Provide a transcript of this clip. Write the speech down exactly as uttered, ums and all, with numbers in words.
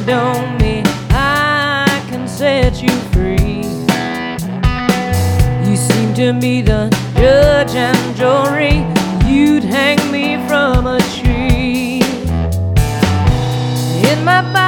depend on me, I can set you free. You seem to be the judge and jury. You'd hang me from a tree. In my